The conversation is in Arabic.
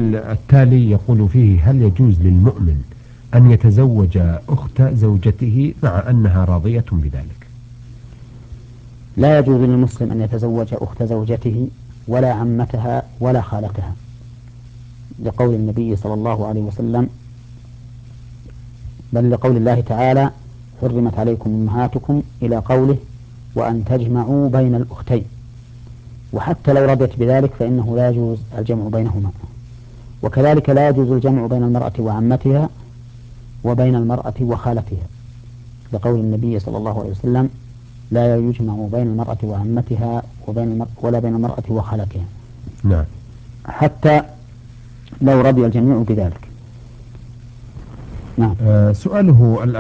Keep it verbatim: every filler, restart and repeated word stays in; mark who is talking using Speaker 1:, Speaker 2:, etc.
Speaker 1: السؤال التالي يقول فيه: هل يجوز للمؤمن أن يتزوج أخت زوجته مع أنها راضية بذلك؟
Speaker 2: لا يجوز للمسلم أن يتزوج أخت زوجته ولا عمتها ولا خالتها، لقول النبي صلى الله عليه وسلم، بل لقول الله تعالى: حرمت عليكم أمهاتكم، إلى قوله: وأن تجمعوا بين الأختين. وحتى لو رضيت بذلك فإنه لا يجوز الجمع بينهما. وكذلك لا يجوز الجمع بين المرأة وعمتها وبين المرأة وخالتها، لقول النبي صلى الله عليه وسلم: لا يجمع بين المرأة وعمتها وبين المرأة ولا بين المرأة وخالتها.
Speaker 1: نعم.
Speaker 2: حتى لو رضي الجميع بذلك. نعم.
Speaker 1: آه سؤاله